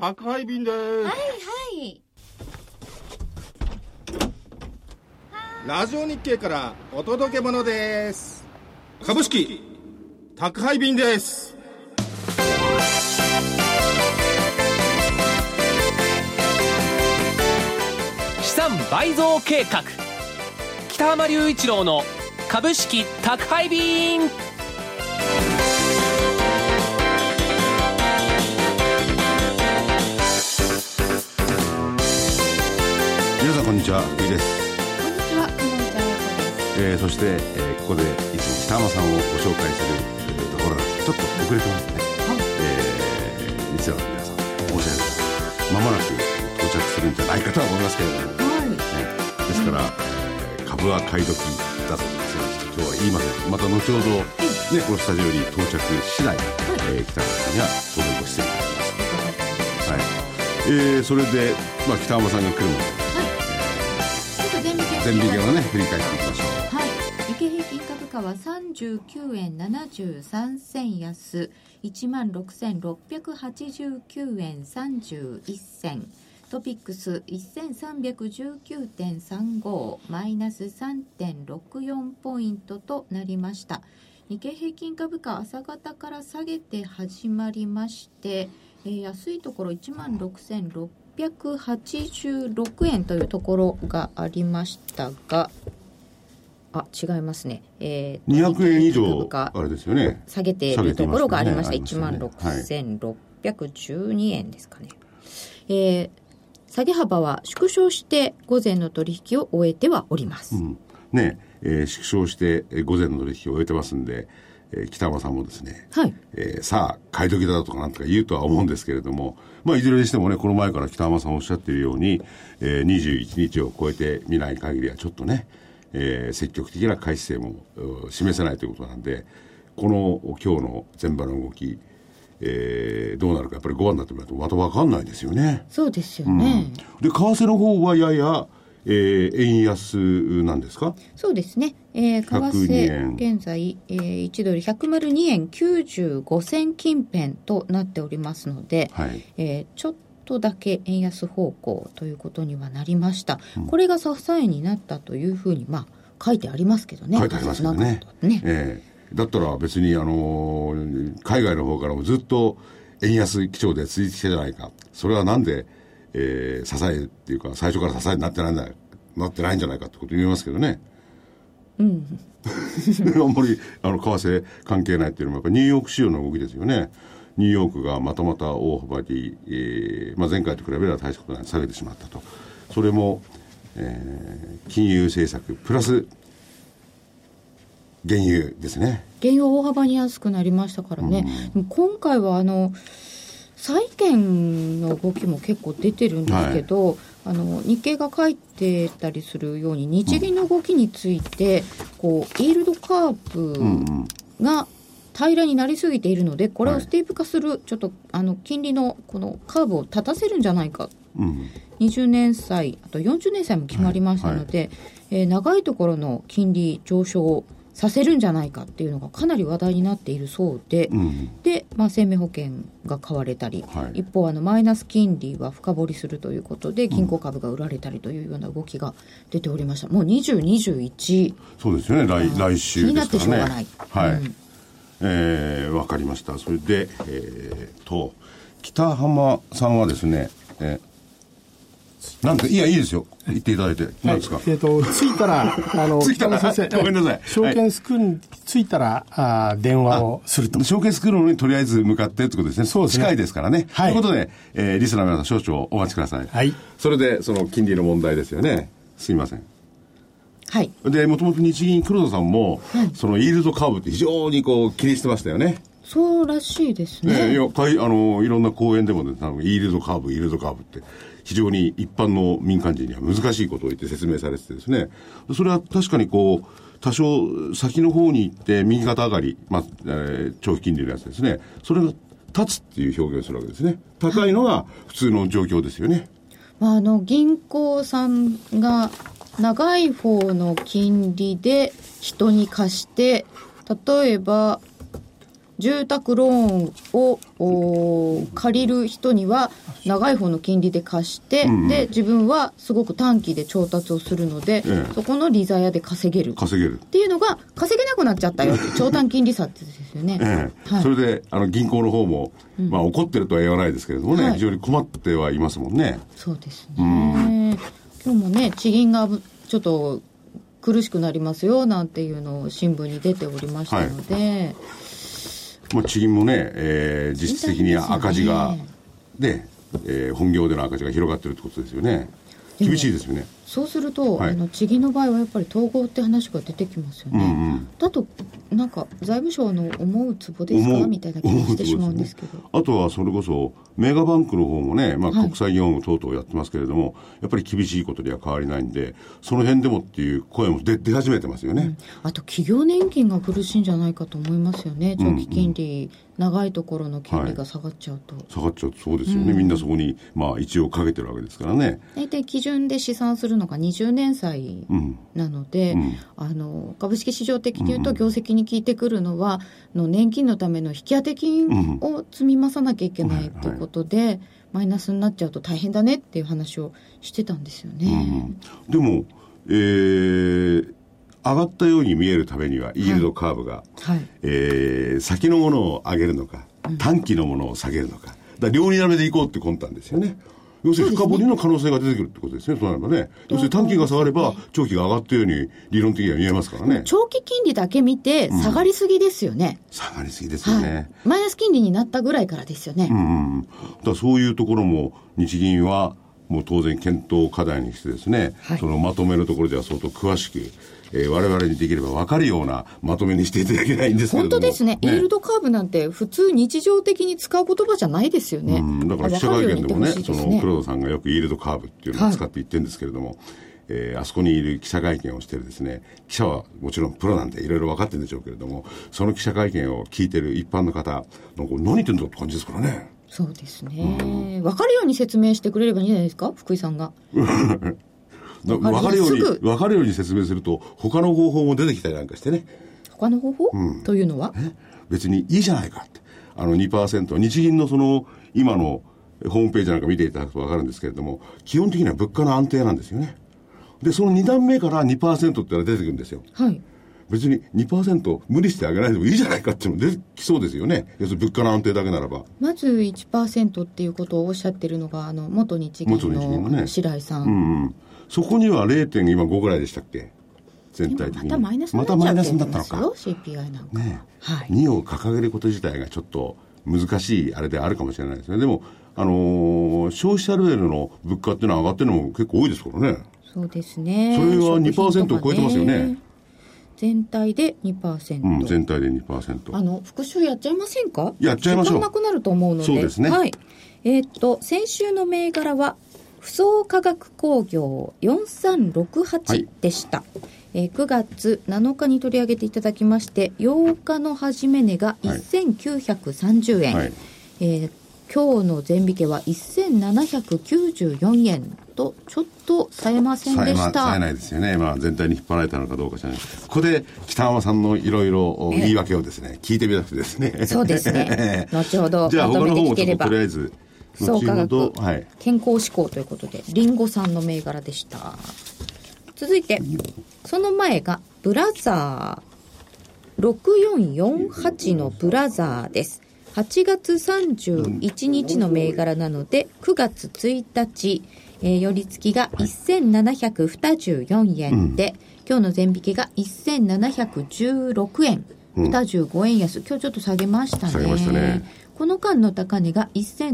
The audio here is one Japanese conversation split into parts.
宅配便です。はいはい。 ラジオ日経からお届け物です。株式宅配便です。 資産倍増計画、北浜隆一郎の株式宅配便。 皆さんこんにちは、ゆいです。 こんにちは、金内彩子です。 そして、ここでいつも北浜さんをご紹介する、ところなんです。ちょっと遅れてますね。リスナーの皆さん申し訳ない。間もなく到着するんじゃないかとは思いますけれども、ですから、株は買い時だそうですよ。今日は言いません。また後ほど、このスタジオに到着次第、北浜さんには当然ご出演いただきます。それで、北浜さんが来るので、前利権をね振り返っていきましょう。 はい、日経平均株価は39円73銭安 16,689 円31銭、トピックス 1319.35 マイナス 3.64 ポイントとなりました。日経平均株価朝方から下げて始まりまして、安いところ 16,686 円というところがありましたが、違いますね、 200円以上あれですよね、 下げているところがありました。 16,612 円ですかね。下げ幅は縮小して午前の取引を終えてはおります。 縮小して午前の取引を終えてますんで、北浜さんもですね、さあ買い時だとかなんとか言うとは思うんですけれども、いずれにしてもね、この前から北浜さんおっしゃっているように、21日を超えてみない限りはちょっとね、積極的な買い姿勢も示せないということなんで、今日の前場の動き、どうなるかやっぱり5番になってみないとまた分かんないですよね。 そうですよね。 で、為替の方はやや円安なんですか？ そうですね、為替現在、1ドル102円95銭近辺となっておりますので、ちょっとだけ円安方向ということにはなりました。これが支えになったというふうに書いてありますけどね。 書いてありますけどね。だったら別に海外の方からもずっと円安基調で続いてきたじゃないか。それはなんで支えっていうか最初から支えになってないんじゃないかってこと言いますけどね。あんまり為替関係ないっていうのもやっぱりニューヨーク市場の動きですよね。ニューヨークがまた大幅に、前回と比べれば大したことない下げてしまったと。それも、金融政策プラス原油ですね。 原油大幅に安くなりましたからね。今回は債券の動きも結構出てるんですけど、日経が書いてたりするように日銀の動きについて、イールドカーブが平らになりすぎているので、これをステープ化する、ちょっと金利のこのカーブを立たせるんじゃないか、20年債あと40年債も決まりましたので、長いところの金利上昇をさせるんじゃないかっていうのがかなり話題になっているそうで、生命保険が買われたり、一方マイナス金利は深掘りするということで銀行株が売られたりというような動きが出ておりました。もう20、21、 そうですよね、来週ですからね。気になってしょうがない。わかりました。それで、北浜さんはですね、なんでいいですよ、言っていただいて。何ですか？ 着いたら着いたら先生、 ごめんなさい、 証券スクールに着いたら、電話をすると。 証券スクールにとりあえず向かってということですね。そうですね、近いですからね。ということで、リスナーの皆さん少々お待ちください。それでその金利の問題ですよね。すいません。で、もともと日銀黒田さんも、そのイールドカーブって非常に気にしてましたよね。 そうらしいですね。 いろんな講演でもね、イールドカーブって非常に一般の民間人には難しいことを言って説明されててですね、それは確かに多少先の方に行って右肩上がり、長期金利のやつですね、それが立つっていう表現をするわけですね。高いのが普通の状況ですよね。 銀行さんが長い方の金利で人に貸して、例えば住宅ローンを借りる人には長い方の金利で貸して、で自分はすごく短期で調達をするので、そこの利ざやで稼げるっていうのが稼げなくなっちゃったよって長短金利差ってですよね、はい、 それで銀行の方も、怒ってるとは言わないですけれどもね、はい、非常に困ってはいますもんね。 そうですね、今日もね地銀がちょっと苦しくなりますよなんていうのを新聞に出ておりましたので、 地銀もね、実質的に赤字がで、本業での赤字が広がってるってことですよね。厳しいですよね。 そうすると、地銀の場合はやっぱり統合って話が出てきますよね、だとなんか財務省の思うツボですかみたいな気がしてしまうんですけど、 あとはそれこそメガバンクの方もね、国際業務等々やってますけれども、やっぱり厳しいことには変わりないんで、その辺でもっていう声も出始めてますよね、 あと企業年金が苦しいんじゃないかと思いますよね。長期金利、長いところの金利が下がっちゃうと、 そうですよね、みんなそこに一応かけてるわけですからね。 大体基準で試算するのが20年債なので、株式市場的に言うと業績に効いてくるのは年金のための引き当て金を積み増さなきゃいけないということで、マイナスになっちゃうと大変だねっていう話をしてたんですよね、 でも、上がったように見えるためにはイールドカーブが、先のものを上げるのか短期のものを下げるのか、だから両にらめでいこうって魂胆ですよね。要するに深掘りの可能性が出てくるってことですね。そうなればね、要するに短期が下がれば長期が上がったように理論的には見えますからね。 長期金利だけ見て下がりすぎですよね、 下がりすぎですよね、 マイナス金利になったぐらいからですよね、 だからそういうところも日銀はもう当然検討課題にしてですね、そのまとめるところでは相当詳しく、我々にできれば分かるようなまとめにしていただけないんですけれども。 本当ですね。イールドカーブなんて普通日常的に使う言葉じゃないですよね。 だから記者会見でもね、その黒田さんがよくイールドカーブっていうのを使って言ってるんですけれども、あそこにいる記者会見をしてるですね、記者はもちろんプロなんでいろいろ分かってるんでしょうけれども、その記者会見を聞いてる一般の方、何言ってんだって感じですからね。 そうですね、分かるように説明してくれればいいんじゃないですか、福井さんが分かるように説明すると他の方法も出てきたりなんかしてね。 他の方法、というのは別にいいじゃないかって、2% 日銀のその今のホームページなんか見ていただくと分かるんですけれども、基本的には物価の安定なんですよね。でその2段目から 2% ってのが出てくるんですよ。別に 2% 無理してあげないでもいいじゃないかっていうの出てきそうですよね。要するに物価の安定だけならば。 まず 1% っていうことをおっしゃってるのが元日銀の白井さん、 そこには 0.5 ぐらいでしたっけ、全体的に。 またマイナスになっちゃってますよ、CPI なんか、 2を掲げること自体がちょっと難しいあれであるかもしれないですね。でも、消費者レベルの物価っていうのは上がってるのも結構多いですからね。 そうですね。 それは 2% を超えてますよね。 全体で 2%、 全体で 2%。 復習やっちゃいませんか。 やっちゃいましょう。 時間なくなると思うので。 そうですね。 先週の銘柄は不総化学工業4368でした、9月7日に取り上げていただきまして、8日の始め値が1930円、今日の前引けは1794円とちょっと冴えませんでした。 冴えないですよね。全体に引っ張られたのかどうかじゃない。ここで北浜さんのいろいろ言い訳をですね、聞いてみたくてですね。 そうですね。後ほどじゃあまとめてきてれば。 他の方もちょっととりあえず総化学、健康志向ということでリンゴさんの銘柄でした。続いてその前がブラザー6448のブラザーです。8月31日の銘柄なので9月1日、寄り付きが1724円で、今日の前引きが1716円、25円安。今日ちょっと下げましたね。 下げましたね。 この間の高値が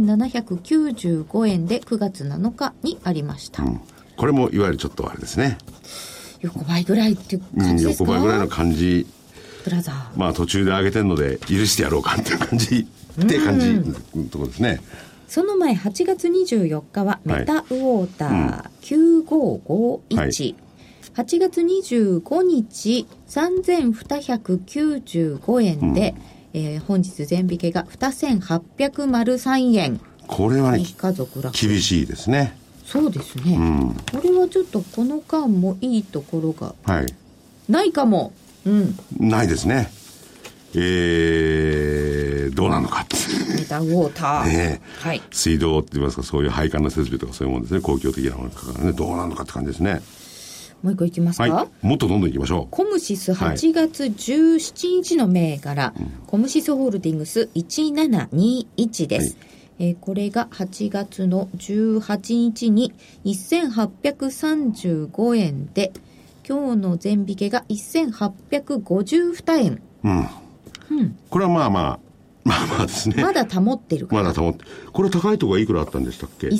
1795円で9月7日にありました、 これもいわゆるちょっとあれですね、 横ばいぐらいっていう感じですか。 横ばいぐらいの感じ。 ブラザー途中で上げてるので許してやろうかっていう感じって感じのところですね。 その前8月24日はメタウォーター9551、8月25日3295円で、本日前引けが2803円。 これはね、 家族楽厳しいですね。 そうですね、これはちょっとこの間もいいところがないかも、 ないですね。 どうなのかってメタウォーター、 ね、 はい、 水道って言いますか、そういう配管の設備とかそういうものですね、公共的なものからね、どうなるのかって感じですね。 もう一個いきますか、 はい、もっとどんどんいきましょう。 コムシス8月17日の銘柄、コムシスホールディングス1721です、これが8月の18日に1835円で、今日の全引けが1852円。 これはまあまあですね。 まだ保ってるから。 まだ保って。これ高いところはいくらあったんでしたっけ？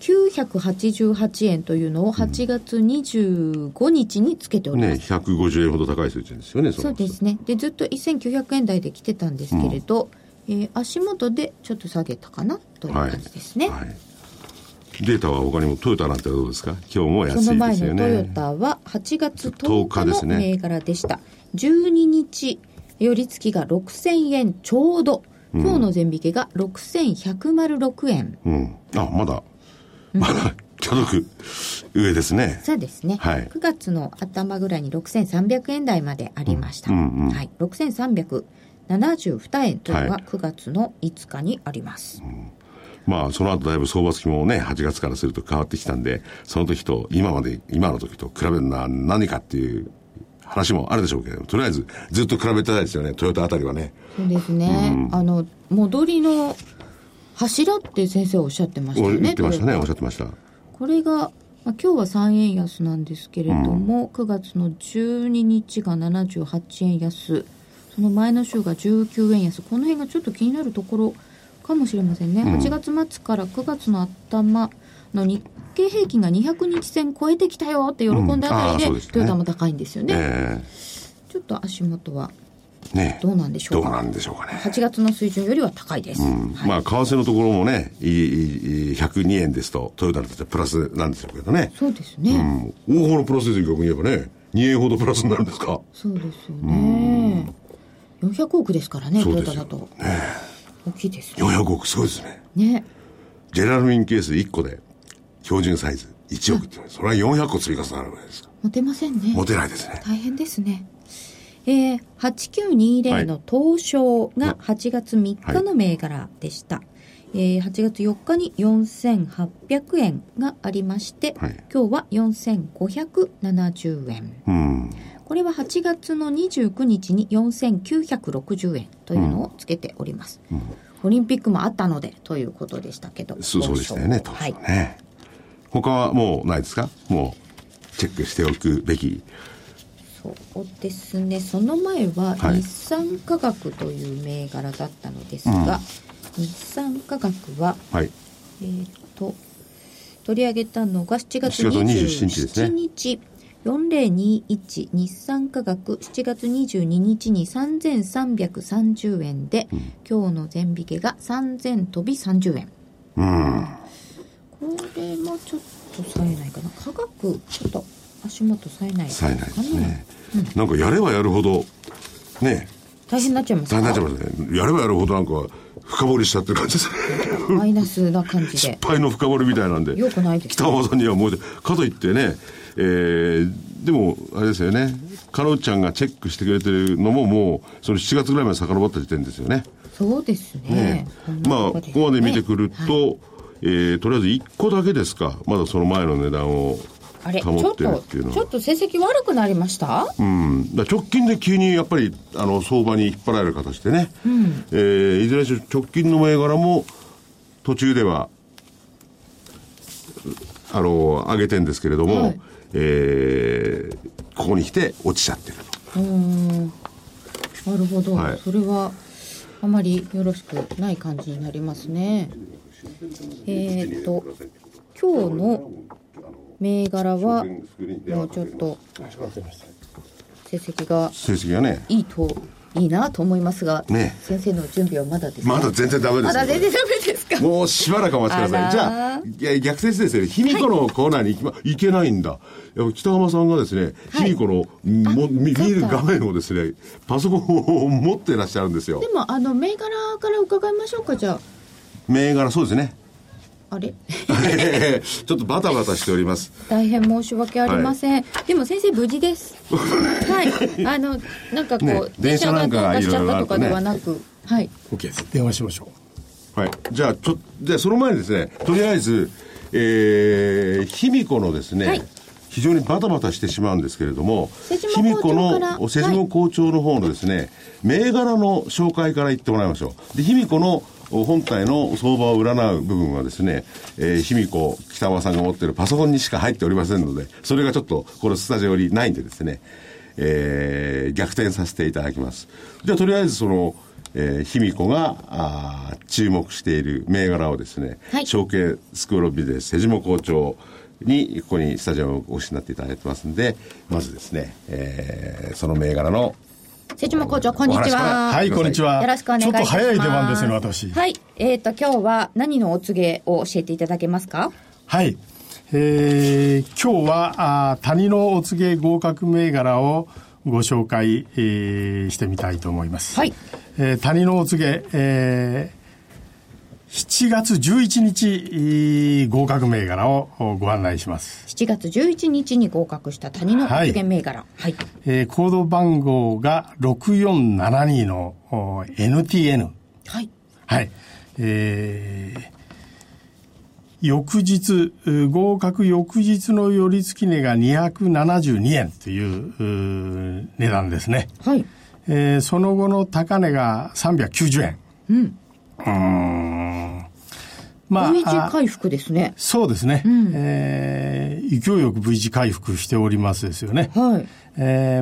1988円というのを8月25日につけております。 ね、150円ほど高い水準ですよね。 そうですね。で、ずっと1900円台で来てたんですけれど、足元でちょっと下げたかなという感じですね。はいはい、 データは他にもトヨタなんてどうですか？今日も安いですよね。 その前のトヨタは8月10日の銘柄でした。12日、寄り付きが6000円ちょうど。今日の全引けが6106円。 まだ届く上ですね。 そうですね。はい、9月の頭ぐらいに6300円台までありました。はい、6372円というのは9月の5日にあります。 まあその後だいぶ相場付きもね8月からすると変わってきたんで、その時と今の時と比べるのは何かっていう話もあるでしょうけど、とりあえずずっと比べてたいですよね、トヨタあたりはね。 そうですね、戻りの柱って先生おっしゃってましたよね。 言ってましたね、おっしゃってました。 これが、今日は3円安なんですけれども、9月の12日が78円安、その前の週が19円安、この辺がちょっと気になるところかもしれませんね。8月末から9月の頭の日経平均が200日線超えてきたよって喜んだあたりで、トヨタも高いんですよね。ちょっと足元はどうなんでしょうか。 どうなんでしょうかね。 8月の水準よりは高いです。 まあ為替のところもね、102円ですとトヨタにとってプラスなんでしょうけどね。 そうですね。 大幅のプラスですよ、逆に言えばね。2円ほどプラスになるんですか。 そうですよね。400億ですからね、トヨタだと。大きいですね。 400億、そうですね。 ね。 ジェラルミンケース1個で標準サイズ1億って、それは400個追加されるわけですか。 持てませんね。 持てないですね。 大変ですね。8920の東証が8月3日の銘柄でした。8月4日に4800円がありまして、今日は4570円。これは8月の29日に4960円というのをつけております。オリンピックもあったのでということでしたけど。 そうでしたよね。はい。他はもうないですか？もうチェックしておくべき。 そうですね。その前は日産化学という銘柄だったのですが、日産化学は、取り上げたのが7月27日、4021日産化学7月22日に3330円で、今日の全引けが3000飛び30円。これもちょっと冴えないかな。化学ちょっと足元冴えないですかね。 冴えないですね。なんかやればやるほどね、 大変になっちゃいますか。 大変になっちゃいますね。やればやるほどなんか深掘りしちゃってる感じですね。 マイナスな感じで失敗の深掘りみたいなんで、 よくないですね。 北浜さんにはもうかといってね、でもあれですよね、カロちゃんがチェックしてくれてるのももうその7月ぐらいまで遡った時点ですよね。 そうですね。 まあここまで見てくると、とりあえず1個だけですか、まだその前の値段を保ってるっていうのは。 ちょっと成績悪くなりました？ だ直近で急にやっぱり相場に引っ張られる形でね、いずれにしろ直近の銘柄も途中では上げてんですけれども、ここに来て落ちちゃってると。 なるほど、それはあまりよろしくない感じになりますね。今日の銘柄はもうちょっと成績がねいいなと思いますが、先生の準備はまだですか？ まだ全然ダメです。 まだ全然ダメですか？ もうしばらくお待ちください。じゃあ逆説ですよね。卑弥呼のコーナーに行けないんだ。やっぱ北浜さんがですね、卑弥呼の見る画面をですね、パソコンを持ってらっしゃるんですよ。 でも銘柄から伺いましょうか。じゃあ銘柄、そうですね。 あれちょっとバタバタしております。 大変申し訳ありません、はい、でも先生無事ですはいなんかこう、ね、 電車なんかがいろいろあるとね、電車がどうかしちゃったとかではなく、 はい OK です。電話しましょう。はい、じゃあその前にですね、とりあえず卑弥呼のですね、はい、非常にバタバタしてしまうんですけれども、卑弥呼の瀬下校長の方のですね、はい、銘柄の紹介から言ってもらいましょう。で、卑弥呼の本体の相場を占う部分はですね、卑弥呼北川さんが持っているパソコンにしか入っておりませんので、それがちょっとこのスタジオにないんでですね、逆転させていただきます。じゃあとりあえずその卑弥呼が注目している銘柄をですね、はい、証券スクールオブビジネス瀬下校長にここにスタジオをお越しになっていただいてますんで、まずですね、その銘柄の瀬下校長、こんにちは。 はい、こんにちは。 よろしくお願いします。 ちょっと早い出番ですね、私。 はい、今日は何のお告げを教えていただけますか？ はい、今日は谷のお告げ合格銘柄をご紹介、してみたいと思います。はい。谷のお告げ、7月11日合格銘柄をご案内します。 7月11日に合格した谷のお告げ銘柄。はい。 コード番号が6472の NTN。 はい。 はい。翌日、合格翌日の寄り付き値が272円という値段ですね。 はい。 その後の高値が390円。 うん。まあ、V 字回復ですね。 そうですね。勢いよく V 字回復しておりますですよね。 はい。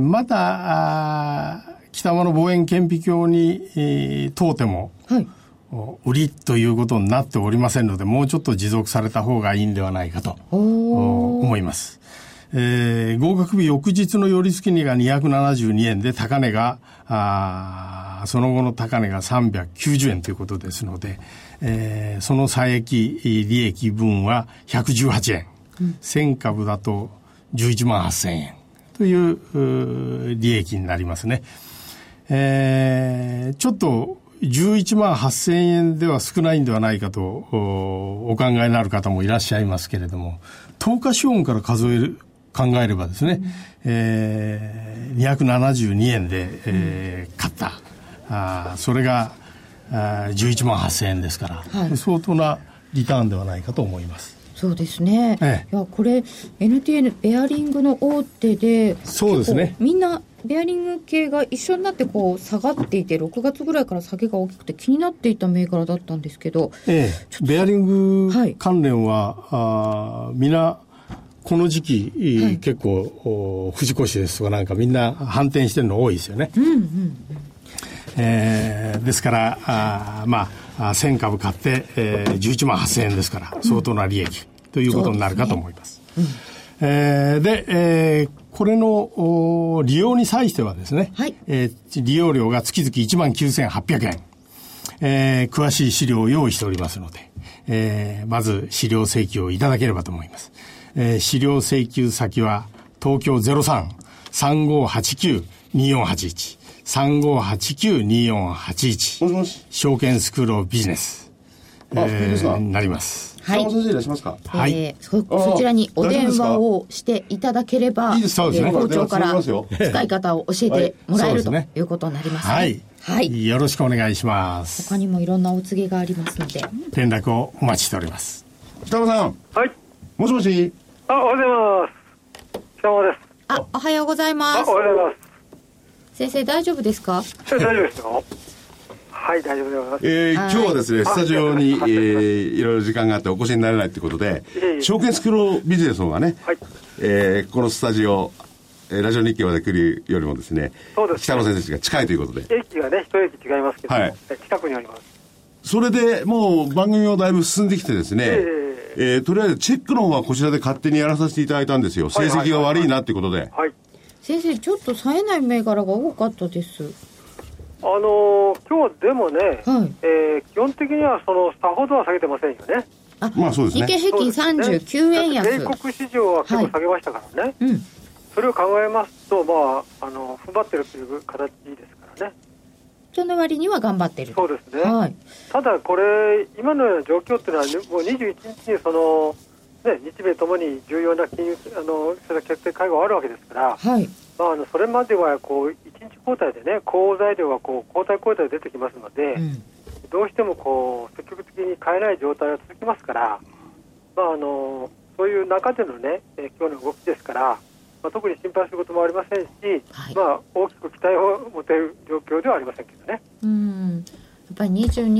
まだ、北間の望遠顕微鏡に、問うても、はい。売りということになっておりませんので、もうちょっと持続された方がいいんではないかと思います。合格日翌日の寄り付き値が272円で、高値が、その後の高値が390円ということですので、その差益、利益分は118円。1000株だと11万8000円という利益になりますね。ちょっと11万8000円では少ないんではないかとお考えになる方もいらっしゃいますけれども、10日資本から考えればですね、272円で、買った。それが11万8000円ですから、はい、相当なリターンではないかと思います。 そうですね。いやこれ NTN ベアリングの大手で、 そうですね。 みんなベアリング系が一緒になってこう下がっていて、6月ぐらいから下げが大きくて気になっていた銘柄だったんですけど、 ベアリング関連は、みんなこの時期、結構藤越ですとかなんかみんな反転してるの多いですよね。ですから1000株買って、11万8000円ですから相当な利益ということになるかと思います。で、これの利用に際してはですね、はい、利用料が月々19,800円、詳しい資料を用意しておりますので、まず資料請求をいただければと思います。資料請求先は東京 03-3589-2481 3589-2481 もしもし証券スクールオブビジネスになります。 はい。先生いらっしゃいますか？ はい。そちらにお電話をしていただければ、 いいですね。 校長から使い方を教えてもらえるということになりますね。 はい。はい。よろしくお願いします。 他にもいろんなお告げがありますので、 連絡をお待ちしております。 北山さん。 はい。 もしもし。 おはようございます。北山です。 おはようございます。 おはようございます。 先生大丈夫ですか？ 大丈夫ですよ。はい、大丈夫でございます。 今日はですね、スタジオに、いろいろ時間があってお越しになれないということで、証券スクールビジネスの方がね、はい、このスタジオ、ラジオ日経まで来るよりもですね、 そうですね、 北野先生が近いということで。 駅がね、一駅違いますけども、はい、近くにあります。 それでもう番組もだいぶ進んできてですね、とりあえずチェックの方はこちらで勝手にやらさせていただいたんですよ。成績が悪いなっていうことで。 はい。 先生、ちょっと冴えない銘柄が多かったです。 今日でもね、はい、基本的にはさほどは下げてませんよね。 まあそうですね。 日経平均39円安。 米国市場は結構下げましたからね。はい、それを考えますと、踏ん張ってるという形ですからね。 その割には頑張ってる。 そうですね、 はい、 ただこれ今のような状況っていうのは、もう21日にその、ね、日米ともに重要な金融政策決定会合があるわけですから、 はい、 それまではこう1日交代でね、候補材料がこう交代交代で出てきますので、どうしてもこう積極的に変えない状態が続きますから、そういう中でのね、今日の動きですから、特に心配することもありませんし、はい、大きく期待を持てる状況ではありませんけどね。 やっぱり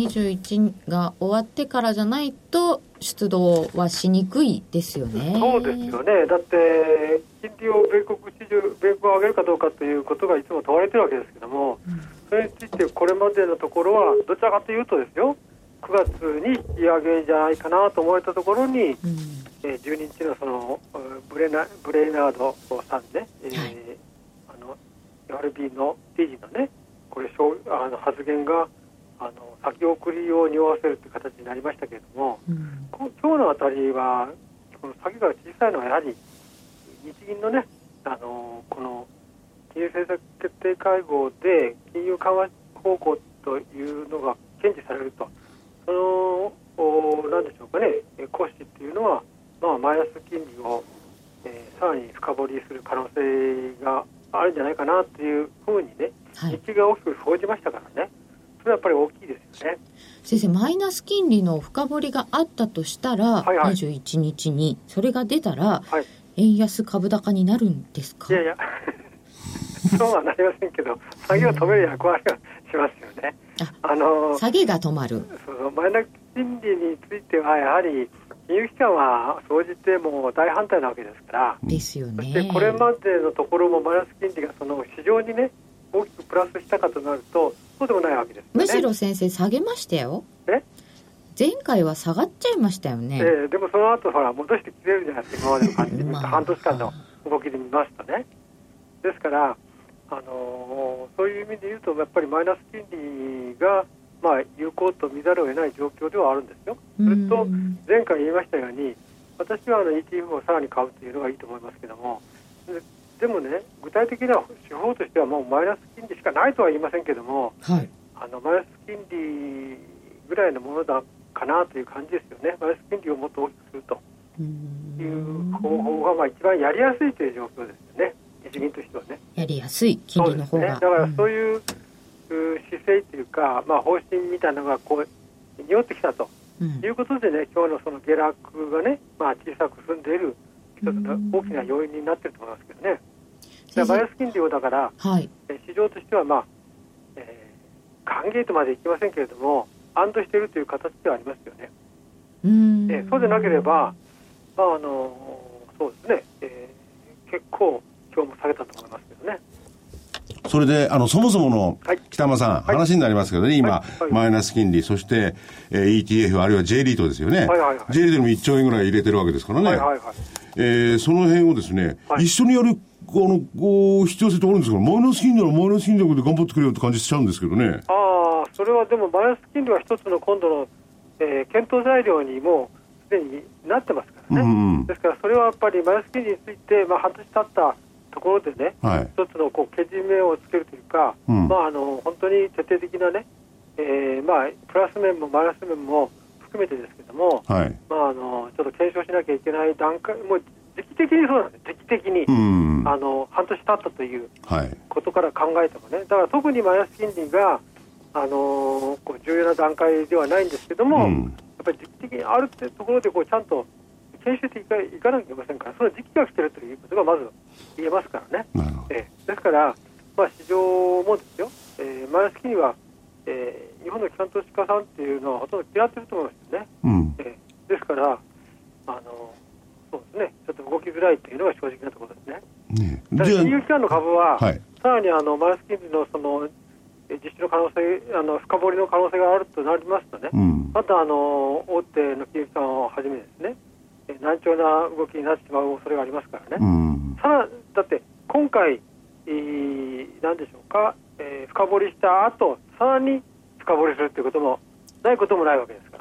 20、21が終わってからじゃないと出動はしにくいですよね。 そうですよね。だって金利を米国を上げるかどうかということがいつも問われてるわけですけども、それについてこれまでのところはどちらかというとですよ、9月に引き上げじゃないかなと思われたところに、12日のそのブレイナードさんね、FRB の TG のね、これ発言が先送りを匂わせるという形になりましたけれども、今日のあたりはこの先が小さいのはやはり日銀のね、この金融政策決定会合で金融緩和方向というのが堅持されると、その何でしょうかね、行使っていうのは、マイナス金利を、さらに深掘りする可能性があるんじゃないかなというふうにね、日銀が大きく報じましたからね、それはやっぱり大きいですよね。 先生、マイナス金利の深掘りがあったとしたら、21日にそれが出たら、円安株高になるんですか？ いやそうはなりませんけど、下げを止める役割がしますよね。 下げが止まる。 マイナス金利についてはやはり金融機関は総じてもう大反対なわけですから。 ですよね。 そしてこれまでのところもマイナス金利がその市場にね、大きくプラスしたかとなるとそうでもないわけですよね。 むしろ先生下げましたよ。前回は下がっちゃいましたよね。 でもその後ほら戻してきてるじゃないですか、今までの感じで半年間の動きで見ますとね。ですからそういう意味で言うとやっぱりマイナス金利が有効と見ざるを得ない状況ではあるんですよ。それと前回言いましたように、私はETF をさらに買うというのがいいと思いますけども、でもね、具体的な手法としてはもうマイナス金利しかないとは言いませんけども、マイナス金利ぐらいのものだかなという感じですよね。マイナス金利をもっと大きくするという方法が一番やりやすいという状況ですよね、日銀としてはね。やりやすい金利の方が、だからそういう姿勢というか、方針みたいなのがこう匂ってきたということでね、今日のその下落がね、小さく進んでいる一つの大きな要因になっていると思いますけどね。マイナス金利をだから、市場としては歓迎とまでいきませんけれども、安堵しているという形ではありますよね。そうでなければ、そうですね、結構今日も下げたと思いますけどね。 それでそもそもの北間さん、話になりますけどね、今、マイナス金利、そして、ETF あるいは J リートですよね。J リートにも1兆円ぐらい入れてるわけですからね。その辺をですね、一緒にやる必要性ってあるんですけど、マイナス金利ならマイナス金利で頑張ってくれよって感じしちゃうんですけどね。 それはでもマイナス金利は一つの今度の、検討材料にもすでになってますからね。ですからそれはやっぱりマイナス金利について、半年経ったところでね、一つのけじめをつけるというか、本当に徹底的なね、プラス面もマイナス面も含めてですけども、ちょっと検証しなきゃいけない段階、もう時期的にそうなんです。時期的に、半年経ったということから考えてもね、だから特にマイナス金利が重要な段階ではないんですけども、やっぱり時期的にあるってところでちゃんと検証していかなきゃいけませんから、その時期が来ているということがまず言えますからね。ですから、市場もですよ、マイナス金利は、日本の機関投資家さんっていうのはほとんど嫌ってると思いますよね。ですからそうですね、ちょっと動きづらいというのが正直なところですね。だから金融機関の株は、さらにマイナス金利のその実施の可能性、深掘りの可能性があるとなりますとね、また大手の金融機関をはじめですね、難聴な動きになってしまう恐れがありますからね。だって今回、何でしょうか、深掘りした後さらに深掘りするということもないこともないわけですから、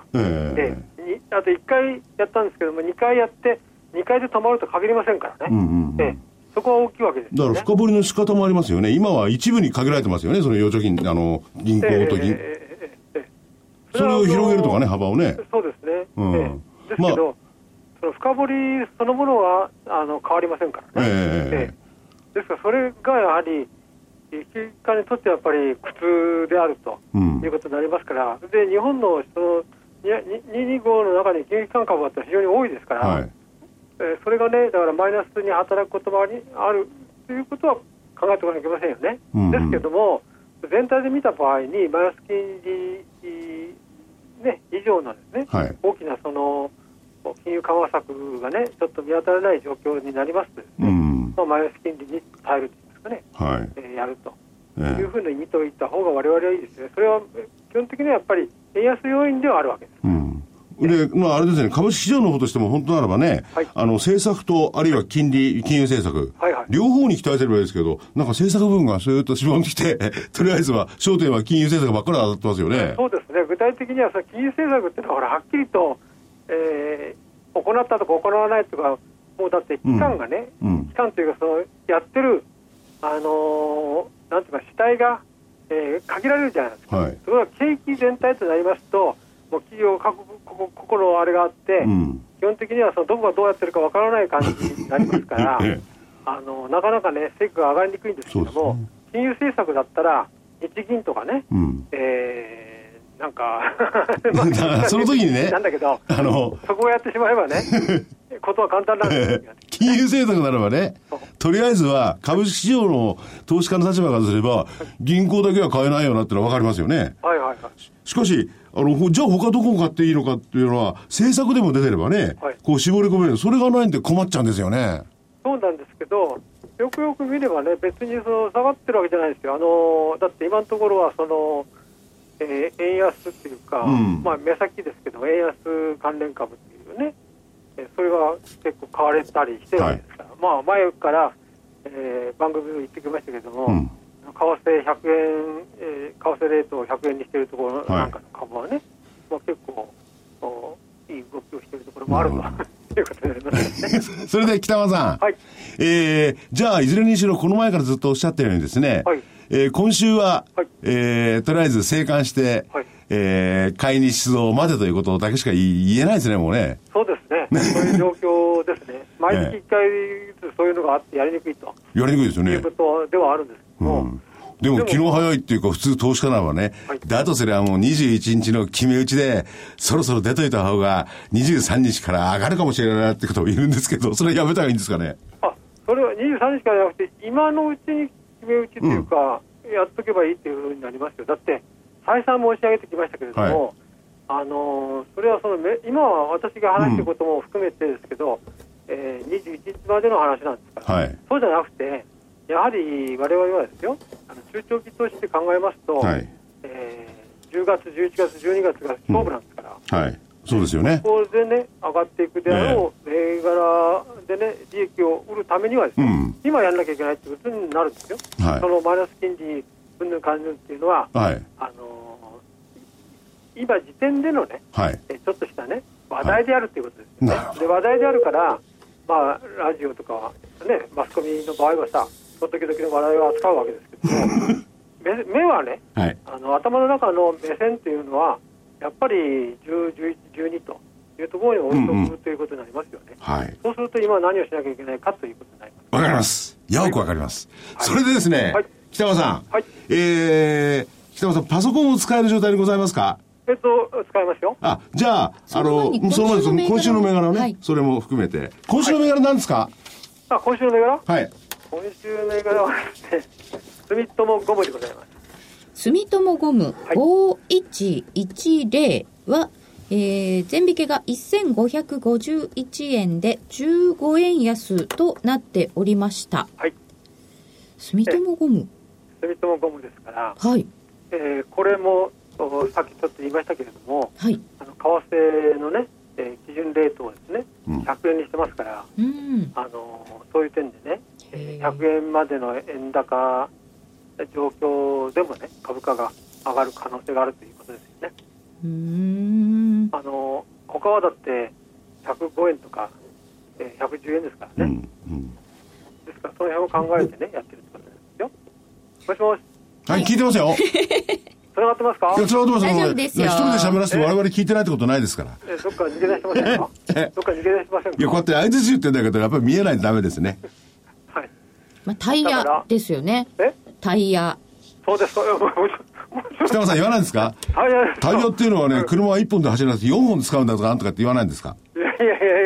あと1回やったんですけども、2回やって2回で止まると限りませんからね。 そこは大きいわけです、ね、 だから深掘りの仕方もありますよね。今は一部に限られてますよね、その預貯金、銀行と銀、それを広げるとかね、幅をね。 そうですね。ですけど、その深掘りそのものは変わりませんからね。ですからそれがやはり金融機関にとってやっぱり苦痛であるということになりますから、で日本のその225の中に金融機関株は非常に多いですから、はい、それがね、だからマイナスに働くこともあるということは考えておかなきゃいけませんよね。ですけども、全体で見た場合にマイナス金利、ね、以上のですね、はい、大きなその金融緩和策がねちょっと見当たらない状況になりますとですね、マイナス金利に耐えるというんですかね、はいやるというふうに見ておいた方が我々はいいですね。それは基本的にはやっぱり円安要因ではあるわけです。 で、あれですね、株式市場の方としても本当ならばね、はい、政策と、あるいは金融政策、はいはい、両方に期待すればいいですけど、なんか政策部分がそういうと絞ってきて、とりあえずは、焦点は金融政策ばっかり当たってますよね。 そうですね。具体的には金融政策っていうのは、はっきりと、行ったとか行わないとか、もうだって期間がね、期間というか、その、やってる、なんていうか、主体が、限られるじゃないですか。はい、それは景気全体となりますと、もう企業各ここのあれがあって、基本的にはそのどこがどうやってるかわからない感じになりますからなかなかね成果が上がりにくいんですけども、金融政策だったら日銀とかね、なんかその時にねなんだけどそこをやってしまえばねことは簡単なんですよ。 金融政策ならばね、とりあえずは株式市場の投資家の立場からすれば銀行だけは買えないよなってのは分かりますよね。はいはいはい。しかしじゃあ他どこを買っていいのかっていうのは政策でも出てればね、はい、こう絞り込める。それがないんで困っちゃうんですよね。 そうなんですけど、よくよく見ればね、別にその下がってるわけじゃないですよ。だって今のところはその、円安っていうか、まあ目先ですけど円安関連株っていうね、それが結構買われたりしてるわけですから、はい、まあ前から、番組で言ってきましたけども、為替100円、為替レートを100円にしているところなんかの株はね、はい、まあ、結構いい動きをしているところもあるということになりますね。 それで北間さん、はい、じゃあいずれにしろこの前からずっとおっしゃってるようにですね、はい、今週は、はい、とりあえず静観して、はい、買いに出動までということだけしか言えないですね、もうね。 そうですね。そういう状況ですね。毎月1回ずつそういうのがあってやりにくいと。 やりにくいですよね。 いうことではあるんですけども。 でも気の早いっていうか普通投資家ならばね、はい、だとすればもう21日の決め打ちでそろそろ出といた方が23日から上がるかもしれないってことを言うんですけど、それやめたらいいんですかね。 それは23日からじゃなくて今のうちに決め打ちっていうか、やっとけばいいっていうふうになりますよ。だって再三申し上げてきましたけれども、はい、それはその今は私が話していることも含めてですけど、21日までの話なんですから、はい、そうじゃなくてやはり我々はですよ、中長期投資で考えますと、はい、10月、11月、12月が勝負なんですから、 はい、そうですよね。 ここでね、上がっていくであろう銘柄でね、利益を売るためにはですね、今やらなきゃいけないということになるんですよ。はい、そのマイナス金利、うんぬんかんぬんっていうのは、はい、今時点でのね、はい、ちょっとしたね、話題であるということですね。で、話題であるから、まあ、ラジオとかね、マスコミの場合はさ、時々の話題を扱うわけですけど目はね、はい、頭の中の目線というのはやっぱり10、11、12というところに置いとくということになりますよね。はい、そうすると今何をしなきゃいけないかということになります。 わかります。よくわかります。はい、それでですね、はい、北間さん、はい、北間さんパソコンを使える状態でございますか？ 使えますよ。 じゃあその前に今週の銘柄ね、はい、それも含めて今週の銘柄何ですか？ 今週の銘柄？ はい。 今週の銘柄はですね、住友ゴムでございます。 住友ゴム5110は、前引けが1551円で15円安となっておりました。はい。住友ゴム。 住友ゴムですから、 はい。 これもさっきちょっと言いましたけれども、はい。為替のね、基準レートをですね、100円にしてますから、そういう点でね、100円までの円高状況でもね、株価が上がる可能性があるということですよね。他はだって105円とか、110円ですからね。ですですからその辺を考えてねやってるってことですよ。もしもし。 はい、聞いてますよ。 繋がってますか？ いや、繋がってます。 大丈夫ですよ。 一人で喋らせて我々聞いてないってことないですから。 どっか逃げ出してませんか？どっか逃げ出しませんか？ いや、こうやって相槌言ってんだけど、やっぱり見えないとダメですね。 はい。 まあ、タイヤですよね。タイヤ。 そうです。 北間さん言わないんですか？タイヤっていうのはね、車は1本で走らなくて4本使うんだとかなんとかって言わないんですか？ いや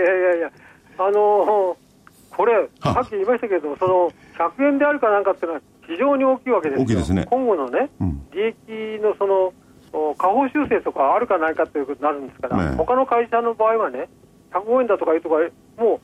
これさっき言いましたけど、その100円であるかなんかっていうのは非常に大きいわけですよ。 大きいですね。 今後のね、利益のその下方修正とかあるかないかということになるんですから、ね、他の会社の場合はね、105円だとかいうとかもう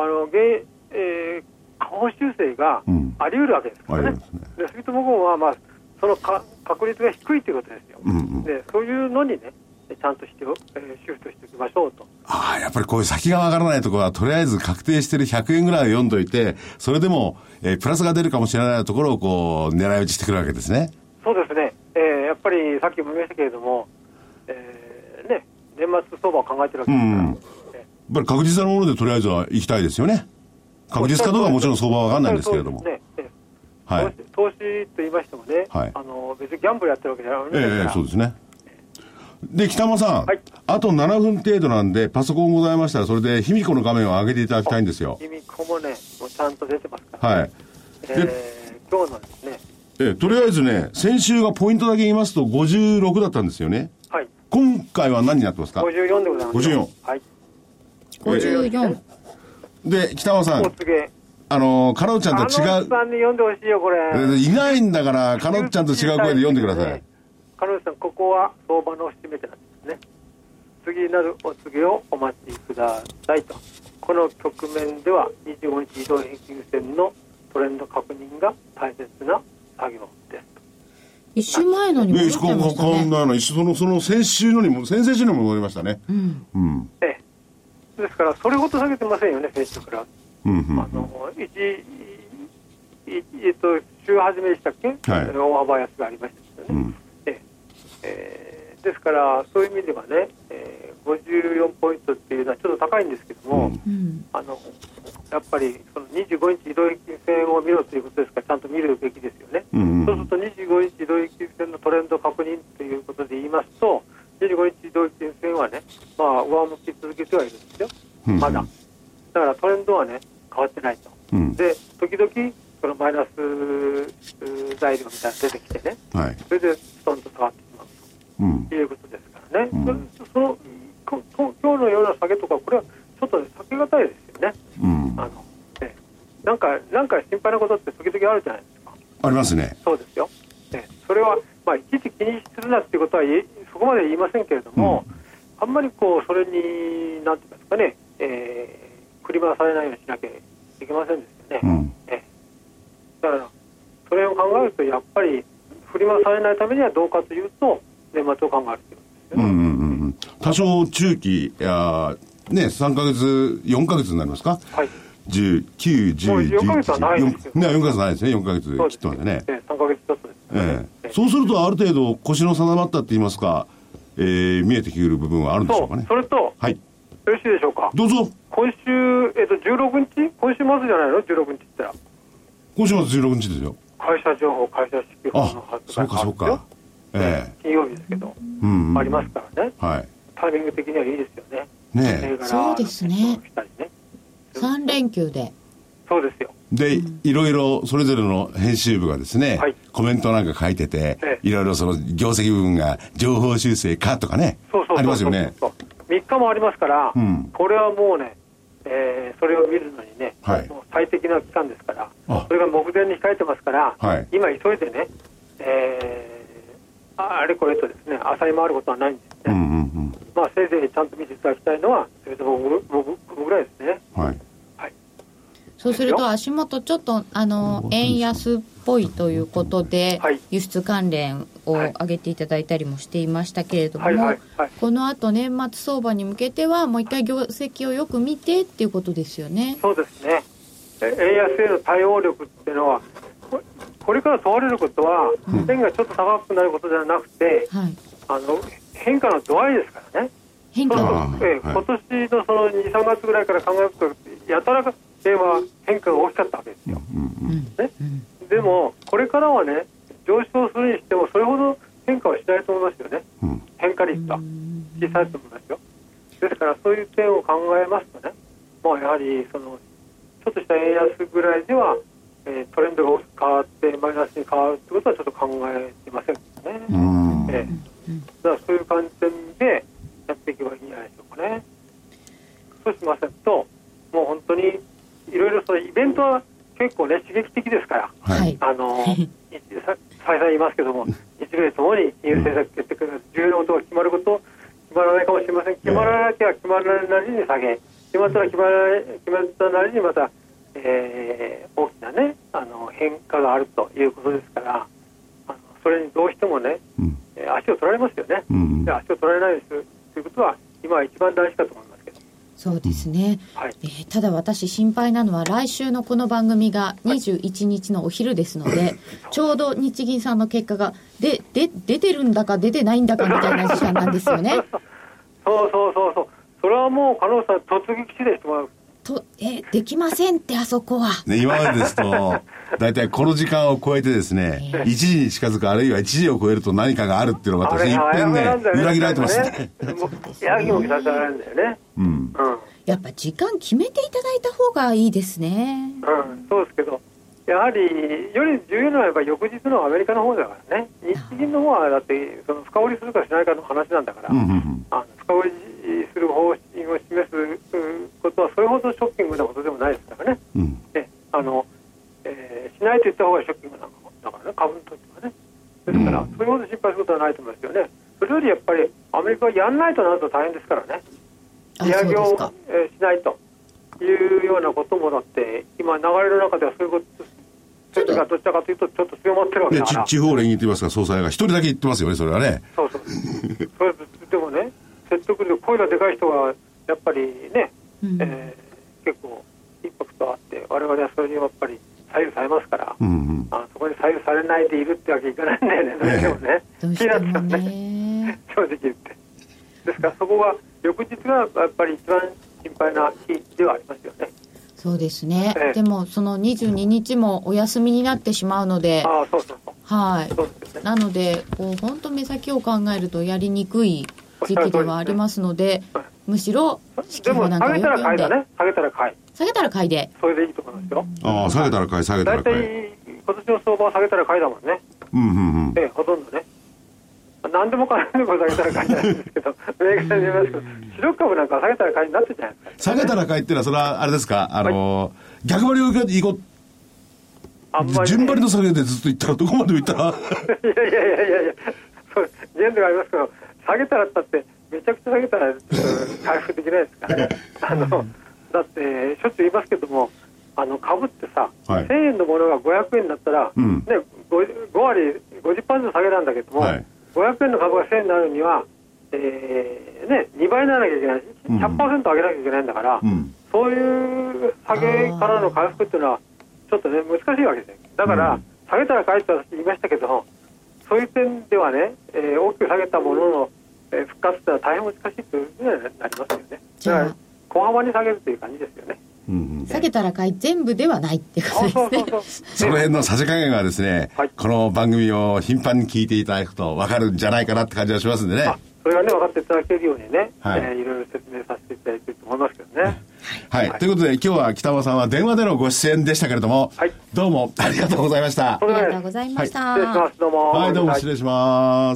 下方修正があり得るわけですからね。で住友部門はその確率が低いということですよ。でそういうのにねちゃんとしてシフトしておきましょうと。 やっぱりこういう先がわからないところはとりあえず確定してる100円ぐらいを読んどいて、それでも、プラスが出るかもしれないところをこう狙い撃ちしてくるわけですね。 そうですね。やっぱりさっきも言いましたけれども、ね、年末相場を考えてるわけですから、やっぱり確実なものでとりあえずは行きたいですよね。確実かどうかはもちろん相場はわかんないんですけれども。 はい、投資と言いましてもね、はい、別にギャンブルやってるわけじゃないですから。 そうですね。で、北間さん、はい、あと7分程度なんで、パソコンございましたら、それで卑弥呼の画面を上げていただきたいんですよ。 卑弥呼もね、もうちゃんと出てますから、 はい。 今日のですね、とりあえずね、先週がポイントだけ言いますと、56だったんですよね。 はい。 今回は何になってますか？ 54でございます。 54。 はい。 54。 で、北間さん。カノちゃんと違う。 カノさんに読んでほしいよ、これ。 いないんだから、カノちゃんと違う声で読んでください。 カノさん、ここは相場の締め手なんですね。次なるお告げをお待ちくださいと。この局面では25日移動平均線のトレンド確認が大切な作業です。 一週前のに戻ってましたね。 その先々週のにも戻りましたね。 ですからそれほど下げてませんよね、先週から。週始めでしたっけ、大幅安がありましたよね。ですからそういう意味ではね、54ポイントっていうのはちょっと高いんですけども、やっぱりその25日移動平均線を見ろということですから、ちゃんと見るべきですよね。そうすると25日移動平均線のトレンド確認ということで言いますと、25日移動平均線はね、上向き続けてはいるんですよ、まだ。だからトレンドはね変わってないと。で時々そのマイナス材料みたいなのが出てきてね、それでストンと下がってしまうということですからね。その今日のような下げとか、これはちょっと、避けがたいですよね。なんか心配なことって時々あるじゃないですか。 ありますね。 そうですよ。それはいちいち気にするなっていうことはそこまで言いませんけれども、あんまりこうそれになんて言いますかね、振り回されないようにしなきゃいけませんですよね。だからそれを考えると、やっぱり振り回されないためにはどうかというと、年末を考えるということですよね。 多少中期やね、3ヶ月4ヶ月になりますか。はい。10、9、10、 4ヶ月はないですよね。 4ヶ月ないですね。4ヶ月切ってますね。 3ヶ月ちょっとですね。 そうするとある程度腰の定まったって言いますか、見えてくる部分はあるんでしょうかね。 それと、はい、よろしいでしょうか。 どうぞ。 今週、16日今週末じゃないの ?16 日って言ったら。 今週末16日ですよ。 会社情報、会社指揮法の発売があるんですよ。金曜日ですけど、ありますからね。はい。タイミング的にはいいですよね。 そうですね。3連休で。 そうですよ。 で、いろいろそれぞれの編集部がですね、コメントなんか書いてて、いろいろその業績部分が情報修正かとかね、ありますよね。 3日もありますから、これはもうね、それを見るのにね、もう最適な期間ですから、それが目前に控えてますから、今急いでね、あれこれとですね、浅い回ることはないんですね。せいぜいちゃんと見ていただきたいのは、それと僕ぐらいですね。 そうすると足元ちょっと円安っぽいということで、輸出関連を上げていただいたりもしていましたけれども、この後年末相場に向けてはもう一回業績をよく見てっていうことですよね。 そうですね。円安への対応力っていうのはこれから問われることは、円がちょっと高くなることではなくて、変化の度合いですからね。 変化今年のその 2,3 月ぐらいから考えると、やたら円は変化が大きかったわけですよ。 もこれからはね上昇するにしてもそれほど変化はしないと思いますよね、変化率は小さいと思いますよ。ですからそういう点を考えますとね、やはりそのちょっとした円安ぐらいでは、トレンドが大きく変わってマイナスに変わるということはちょっと考えていませんね。だからそういう観点でやっていけばいいんじゃないでしょうかね。そうしませんともう本当にいろいろそのイベントは結構ね刺激的ですから、再三言いますけども日米ともに金融政策決定から重要なことが決まること決まらないかもしれません。決まらなきゃ決まらないなりに下げ、決まったら決まったなりにまた、大きなね変化があるということですから、それにどうしてもね、足を取られますよね、で足を取られないですということは今は一番大事かと思いますけど。 そうですね、ただ私心配なのは来週のこの番組が21日のお昼ですので、ちょうど日銀さんの結果が出てるんだか出てないんだかみたいな時間なんですよね。 そうそれはもう加納さん突撃してしてもらうとできませんってあそこは、 ね、今までですとだいたいこの時間を超えてですね、1時に近づくあるいは1時を超えると何かがあるっていうのが私一遍ね裏切られてますね。 ヤギもさせられるんだよね。 やっぱ時間決めていただいた方がいいですね。 そうですけどやはりより重要なのはやっぱり翌日のアメリカの方だからね。日銀の方はだってその深掘りするかしないかの話なんだから、深掘りする方針を示すことはそれほどショッキングなことでもないですからね。しないと言った方がショッキングなのだからね、株にとってはね。ですからそれほど心配することはないと思いますよね。それよりやっぱりアメリカはやらないとなると大変ですからね。利上げをしないというようなこともだって今流れの中ではそういうこと説がどちらかというとちょっと強まってるわけだから、 地方連銀といいますか総裁が一人だけ言ってますよね、それはね。 そうそれでもね説得力声がでかい人がやっぱりね、結構インパクトあって我々はそれにやっぱり左右されますから、そこに左右されないでいるってわけいかないんだよね。それでもねどうしてもね正直言って。ですからそこが翌日がやっぱり一番心配な日ではありますよね。 そうですね、でもその22日もお休みになってしまうので、なのでこう本当目先を考えるとやりにくい時期ではありますので、むしろでも下げたら買いだね。下げたら買いでそれでいいと思いますよ。 下げたら買い下げたら買い。 大体今年の相場は下げたら買いだもんね。ほとんどね。何でも買えること下げたら買いなんですけど銘柄に言いますけど主力株なんか下げたら買いになってるじゃないですか。 下げたら買いっていうのはそれはあれですか、逆張りをいこう順張りの下げでずっといったらどこまでいったらいやそれ限度がありますけど下げたらだってめちゃくちゃ下げたら回復できないですからね。だってしょっちゅう言いますけども株ってさ、1000円のものが500円だったら、5割 50% 下げなんだけども、500円の株が1000円になるには、2倍にならなきゃいけないし 100% 上げなきゃいけないんだから、そういう下げからの回復っていうのはちょっとね難しいわけですよ。だから、下げたら買いって私言いましたけどそういう点ではね、大きく下げたものの、復活っていうのは大変難しいというふうになりますよね。だから小幅に下げるという感じですよね。 下げたら買い全部ではないってことですね。 その辺のさじ加減はですね、この番組を頻繁に聞いていただくと分かるんじゃないかなって感じがしますんでね。 それがね分かっていただけるようにね、いろいろ説明させていただいていると思いますけどね。 ということで今日は北間さんは電話でのご出演でしたけれども、どうもありがとうございました。 ありがとうございました。 失礼します。どうも。 どうも失礼します。